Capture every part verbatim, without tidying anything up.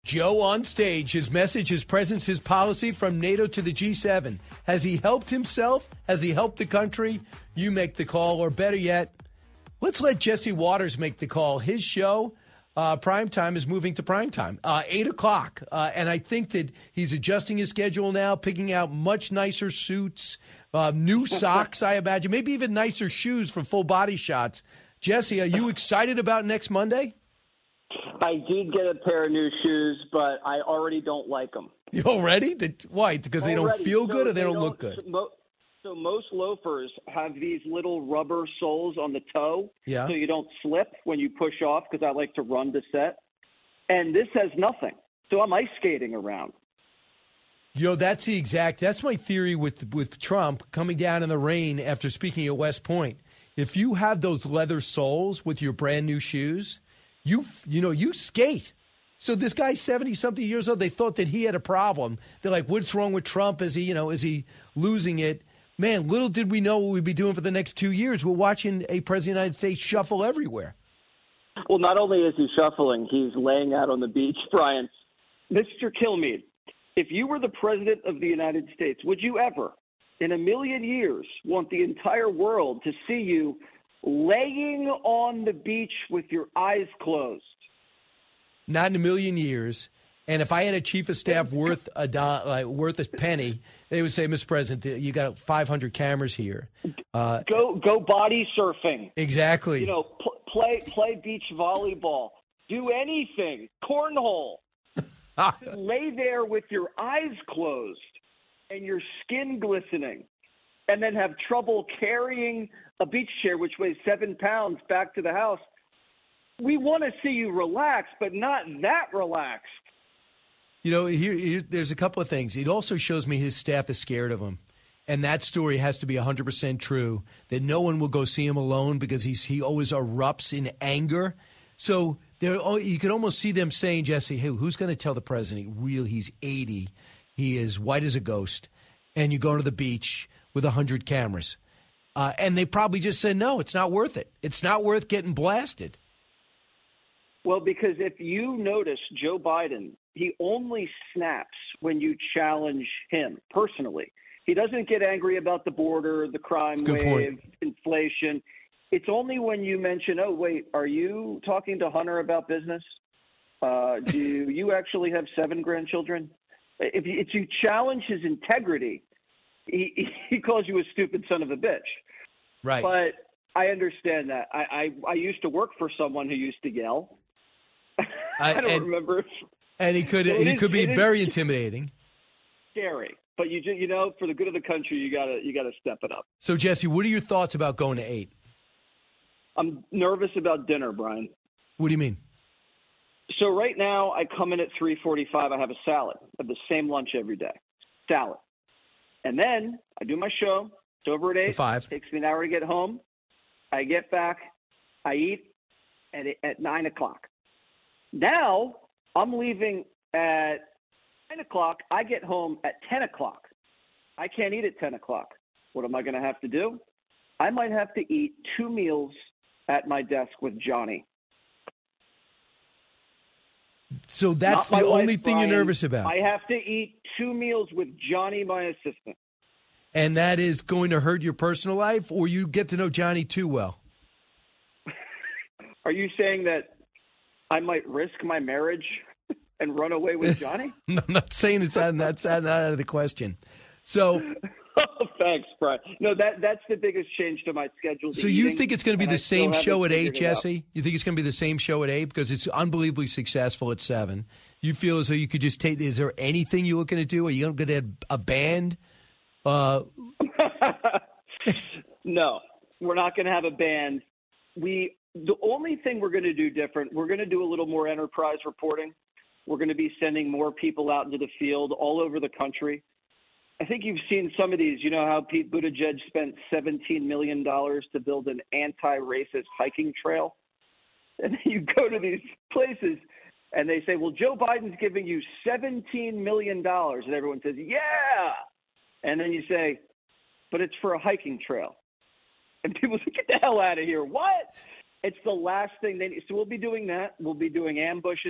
Joe on stage, his message, his presence, his policy from NATO to the G seven. Has he helped himself? Has he helped the country? You make the call, or better yet, let's let Jesse Waters make the call. His show, uh, Primetime, is moving to Primetime, uh, eight o'clock. Uh, and I think that he's adjusting his schedule now, picking out much nicer suits, uh, new socks, I imagine, maybe even nicer shoes for full body shots. Jesse, are you excited about next Monday? I did get a pair of new shoes, but I already don't like them. You already? Why? Because they already. don't feel so good or they, they don't, don't look good? So, so most loafers have these little rubber soles on the toe yeah. so you don't slip when you push off, because I like to run to set. And this has nothing. So I'm ice skating around. You know, that's the exact – that's my theory with, with Trump coming down in the rain after speaking at West Point. If you have those leather soles with your brand new shoes – You you know, you skate. So this guy's seventy-something years old. They thought that he had a problem. They're like, what's wrong with Trump? Is he, you know, is he losing it? Man, little did we know what we'd be doing for the next two years. We're watching a president of the United States shuffle everywhere. Well, not only is he shuffling, he's laying out on the beach. Brian, Mister Kilmeade, if you were the president of the United States, would you ever, in a million years, want the entire world to see you laying on the beach with your eyes closed? Not in a million years. And if I had a chief of staff worth a do- like, worth a penny, they would say, Mister President, you got five hundred cameras here. Uh, go go body surfing. Exactly. You know, pl- play play beach volleyball. Do anything. Cornhole. Lay there with your eyes closed and your skin glistening, and then have trouble carrying a beach chair, which weighs seven pounds, back to the house. We want to see you relax, but not that relaxed. You know, here, here, there's a couple of things. It also shows me his staff is scared of him. And that story has to be one hundred percent true, that no one will go see him alone because he's he always erupts in anger. So there, you can almost see them saying, Jesse, hey, who's going to tell the president, real, he's eighty, he is white as a ghost, and you go to the beach with one hundred cameras. Uh, and they probably just said, no, it's not worth it. It's not worth getting blasted. Well, because if you notice Joe Biden, he only snaps when you challenge him personally. He doesn't get angry about the border, the crime wave, point. inflation. It's only when you mention, oh, wait, are you talking to Hunter about business? Uh, do you actually have seven grandchildren? If you, if you challenge his integrity, He, he calls you a stupid son of a bitch. Right. But I understand that. I, I, I used to work for someone who used to yell. I don't and, remember. If, and he could he is, could be very intimidating. Scary. But you you know, for the good of the country, you gotta you gotta step it up. So Jesse, what are your thoughts about going to eight? I'm nervous about dinner, Brian. What do you mean? So right now I come in at three forty-five. I have a salad. I have the same lunch every day. Salad. And then I do my show. It's over at eight. Five. It takes me an hour to get home. I get back. I eat at at nine o'clock. Now I'm leaving at nine o'clock. I get home at ten o'clock. I can't eat at ten o'clock. What am I going to have to do? I might have to eat two meals at my desk with Johnny. So that's the only wife, thing Brian. You're nervous about. I have to eat two meals with Johnny, my assistant. And that is going to hurt your personal life, or you get to know Johnny too well? Are you saying that I might risk my marriage and run away with Johnny? No, I'm not saying it's out, that's out of the question. So, oh, thanks, Brian. No, that that's the biggest change to my schedule. So you think it's going to be the same show at eight, Jesse? Out. You think it's going to be the same show at eight because it's unbelievably successful at seven? You feel as though you could just take. Is there anything you're looking to do? Are you going to get a band? Uh, no, we're not going to have a band. We the only thing we're going to do different. We're going to do a little more enterprise reporting. We're going to be sending more people out into the field all over the country. I think you've seen some of these. You know how Pete Buttigieg spent seventeen million dollars to build an anti-racist hiking trail? And you go to these places and they say, well, Joe Biden's giving you seventeen million dollars. And everyone says, yeah. And then you say, but it's for a hiking trail. And people say, get the hell out of here. What? It's the last thing they need. So we'll be doing that. We'll be doing ambushes.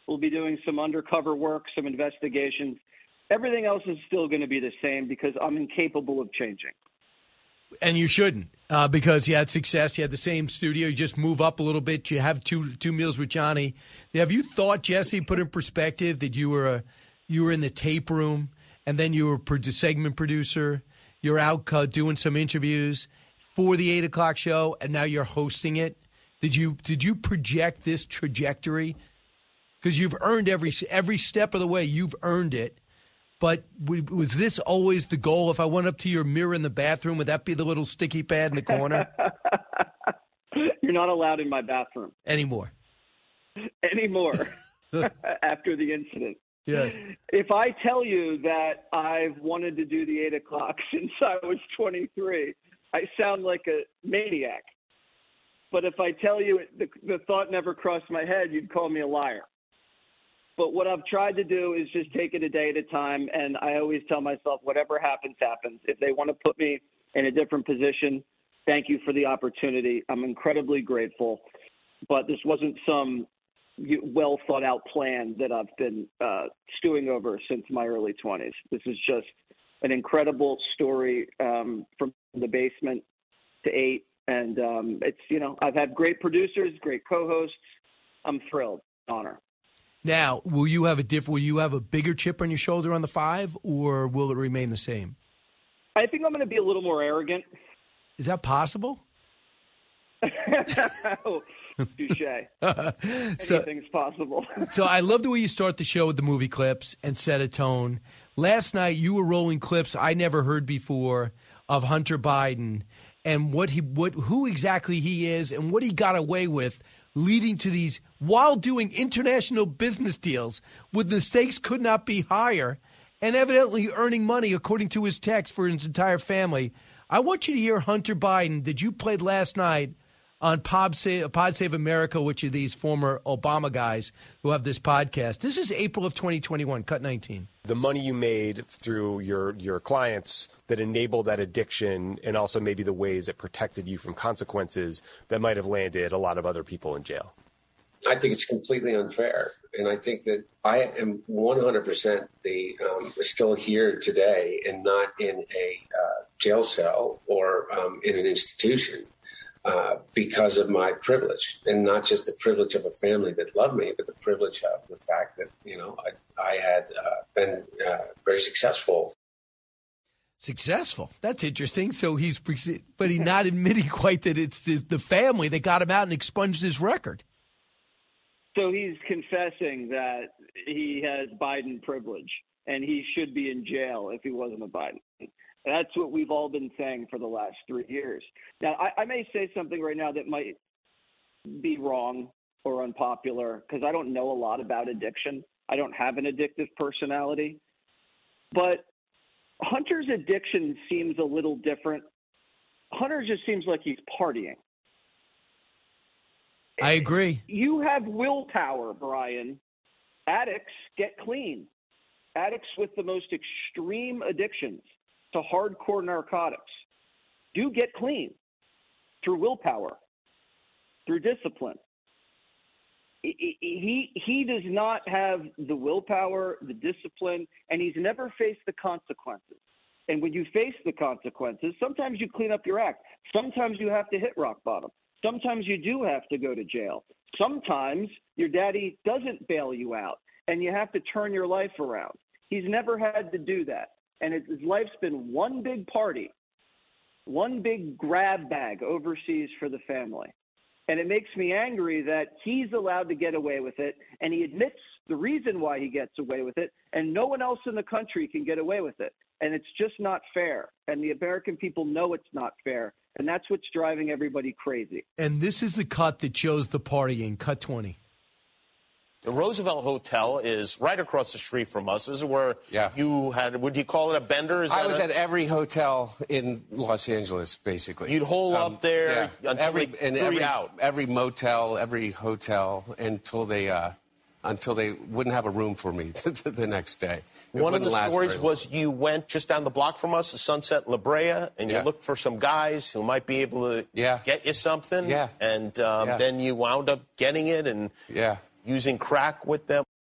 We'll be doing some undercover work, some investigations. Everything else is still going to be the same because I'm incapable of changing. And you shouldn't, uh, because you had success. You had the same studio. You just move up a little bit. You have two two meals with Johnny. Have you thought, Jesse, put in perspective that you were a, you were in the tape room and then you were a segment producer. You're out uh, doing some interviews for the eight o'clock show, and now you're hosting it. Did you did you project this trajectory? Because you've earned every every step of the way. You've earned it. But was this always the goal? If I went up to your mirror in the bathroom, would that be the little sticky pad in the corner? You're not allowed in my bathroom. Anymore. Anymore. After the incident. Yes. If I tell you that I've wanted to do the eight o'clock since I was twenty-three, I sound like a maniac. But if I tell you it, the, the thought never crossed my head, you'd call me a liar. But what I've tried to do is just take it a day at a time, and I always tell myself, whatever happens, happens. If they want to put me in a different position, thank you for the opportunity. I'm incredibly grateful. But this wasn't some well-thought-out plan that I've been uh, stewing over since my early twenties. This is just an incredible story um, from the basement to eight. And um, it's, you know, I've had great producers, great co-hosts. I'm thrilled. Honor. Now, will you have a diff? Will you have a bigger chip on your shoulder on the five, or will it remain the same? I think I'm going to be a little more arrogant. Is that possible? oh, touche. so, Anything's possible. So I love the way you start the show with the movie clips and set a tone. Last night you were rolling clips I never heard before of Hunter Biden and what he, what, who exactly he is and what he got away with, leading to these, while doing international business deals with the stakes could not be higher, and evidently earning money, according to his text, for his entire family. I want you to hear Hunter Biden that you played last night on Pod Save, Pod Save America, which are these former Obama guys who have this podcast. This is April of twenty twenty-one, cut nineteen. The money you made through your, your clients that enabled that addiction, and also maybe the ways it protected you from consequences that might have landed a lot of other people in jail. I think it's completely unfair. And I think that I am one hundred percent the um, still here today and not in a uh, jail cell or um, in an institution. Uh, because of my privilege, and not just the privilege of a family that loved me, but the privilege of the fact that, you know, I, I had uh, been uh, very successful. Successful. That's interesting. So he's, but he's not admitting quite that it's the, the family that got him out and expunged his record. So he's confessing that he has Biden privilege and he should be in jail if he wasn't a Biden. That's what we've all been saying for the last three years. Now, I, I may say something right now that might be wrong or unpopular because I don't know a lot about addiction. I don't have an addictive personality. But Hunter's addiction seems a little different. Hunter just seems like he's partying. I agree. You have willpower, Brian. Addicts get clean. Addicts with the most extreme addictions to hardcore narcotics do get clean through willpower, through discipline. He, he, he does not have the willpower, the discipline, and he's never faced the consequences. And when you face the consequences, sometimes you clean up your act. Sometimes you have to hit rock bottom. Sometimes you do have to go to jail. Sometimes your daddy doesn't bail you out, and you have to turn your life around. He's never had to do that. And his life's been one big party, one big grab bag overseas for the family. And it makes me angry that he's allowed to get away with it, and he admits the reason why he gets away with it, and no one else in the country can get away with it. And it's just not fair. And the American people know it's not fair. And that's what's driving everybody crazy. And this is the cut that shows the partying, cut twenty. The Roosevelt Hotel is right across the street from us. This is where yeah. you had, would you call it a bender? Is I that was a, at every hotel in Los Angeles, basically. You'd hole um, up there yeah. until every, they and threw every, you out. Every motel, every hotel, until they uh, until they wouldn't have a room for me the next day. It One of the stories very was you went just down the block from us, Sunset La Brea, and you yeah. looked for some guys who might be able to yeah. get you something. Yeah. And um, yeah. then you wound up getting it and yeah. using crack with them.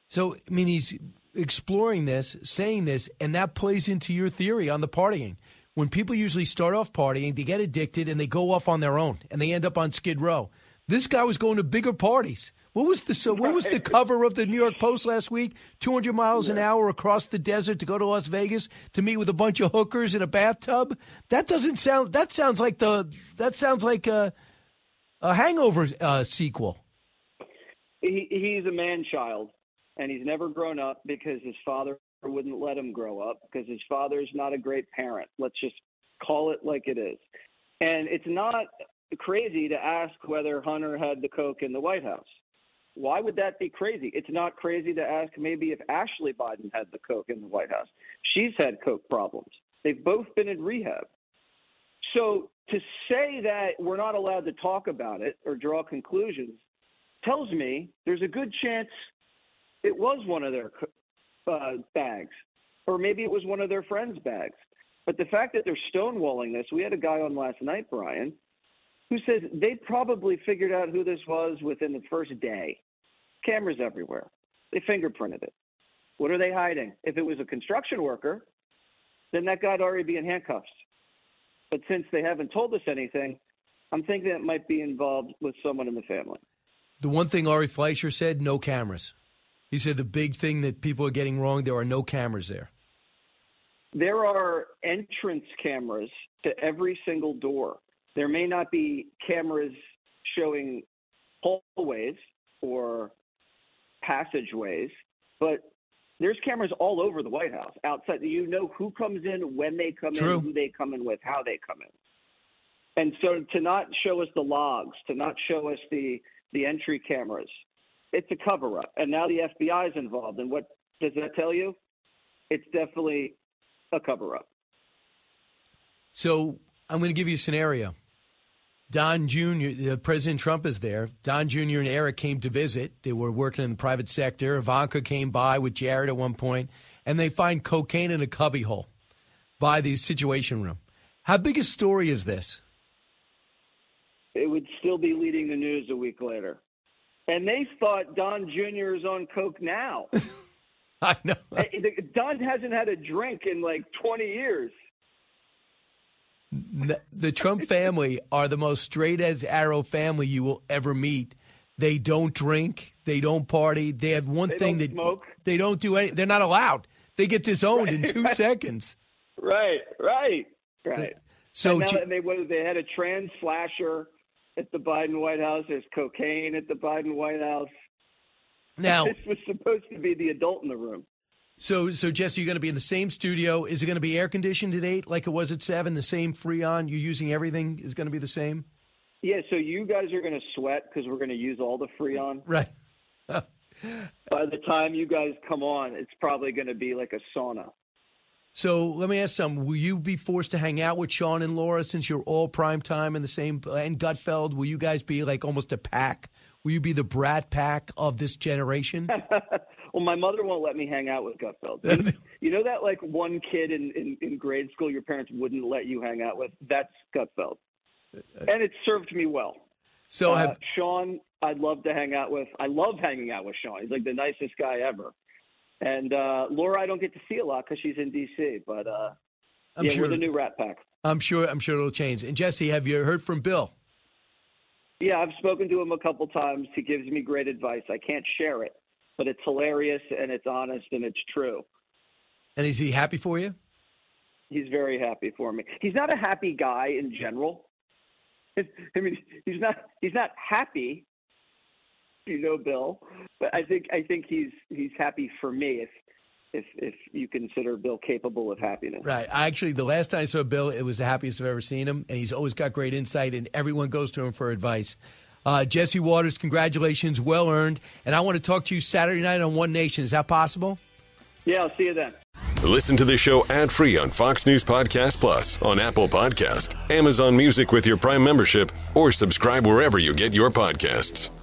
So, I mean, he's exploring this, saying this, and that plays into your theory on the partying. When people usually start off partying, they get addicted and they go off on their own and they end up on Skid Row. This guy was going to bigger parties. What was the so what was the cover of the New York Post last week? two hundred miles an hour across the desert to go to Las Vegas to meet with a bunch of hookers in a bathtub? That doesn't sound. That sounds like the. That sounds like a, a Hangover uh, sequel. He, he's a man-child, and he's never grown up because his father wouldn't let him grow up because his father's not a great parent. Let's just call it like it is. And it's not crazy to ask whether Hunter had the coke in the White House. Why would that be crazy? It's not crazy to ask maybe if Ashley Biden had the coke in the White House. She's had coke problems. They've both been in rehab. So to say that we're not allowed to talk about it or draw conclusions tells me there's a good chance it was one of their uh, bags, or maybe it was one of their friends' bags. But the fact that they're stonewalling this, we had a guy on last night, Brian, who says they probably figured out who this was within the first day. Cameras everywhere. They fingerprinted it. What are they hiding? If it was a construction worker, then that guy'd already be in handcuffs. But since they haven't told us anything, I'm thinking it might be involved with someone in the family. The one thing Ari Fleischer said, no cameras. He said the big thing that people are getting wrong, there are no cameras there. There are entrance cameras to every single door. There may not be cameras showing hallways or passageways, but there's cameras all over the White House outside. You know who comes in, when they come True. in, who they come in with, how they come in. And so to not show us the logs, to not show us the, the entry cameras, it's a cover-up. And now the F B I is involved. And what does that tell you? It's definitely a cover-up. So I'm going to give you a scenario. Don Junior, uh, President Trump is there. Don Junior and Eric came to visit. They were working in the private sector. Ivanka came by with Jared at one point, and they find cocaine in a cubbyhole by the Situation Room. How big a story is this? It would still be leading the news a week later. And they thought Don Junior is on coke now. I know. Don hasn't had a drink in like twenty years. The Trump family are the most straight as arrow family you will ever meet. They don't drink. They don't party. They have one they thing don't that smoke. They don't do any. They're not allowed. They get disowned right, in two right. seconds. Right, right, right. So and now J- they what, they had a trans flasher at the Biden White House. There's cocaine at the Biden White House. Now this was supposed to be the adult in the room. So, so Jesse, you're going to be in the same studio. Is it going to be air conditioned at eight, like it was at seven? The same Freon. You're using everything is going to be the same. Yeah. So you guys are going to sweat because we're going to use all the Freon. Right. By the time you guys come on, it's probably going to be like a sauna. So let me ask something. Will you be forced to hang out with Sean and Laura since you're all prime time in the same and Gutfeld? Will you guys be like almost a pack? Will you be the brat pack of this generation? Well, my mother won't let me hang out with Gutfeld. You, you know that like one kid in, in, in grade school your parents wouldn't let you hang out with? That's Gutfeld. And it served me well. So uh, have, Sean, I'd love to hang out with. I love hanging out with Sean. He's like the nicest guy ever. And uh, Laura, I don't get to see a lot because she's in D C. But uh, I'm yeah, sure, we're the new Rat Pack. I'm sure. I'm sure it'll change. And Jesse, have you heard from Bill? Yeah, I've spoken to him a couple times. He gives me great advice. I can't share it, but it's hilarious and it's honest and it's true. And is he happy for you? He's very happy for me. He's not a happy guy in general. I mean, he's not. He's not happy. You know, Bill, but I think I think he's he's happy for me if if if you consider Bill capable of happiness. Right. Actually, the last time I saw Bill, it was the happiest I've ever seen him, and he's always got great insight, and everyone goes to him for advice. Uh, Jesse Waters, congratulations, well earned, and I want to talk to you Saturday night on One Nation. Is that possible? Yeah, I'll see you then. Listen to the show ad-free on Fox News Podcast Plus, on Apple Podcast, Amazon Music with your Prime membership, or subscribe wherever you get your podcasts.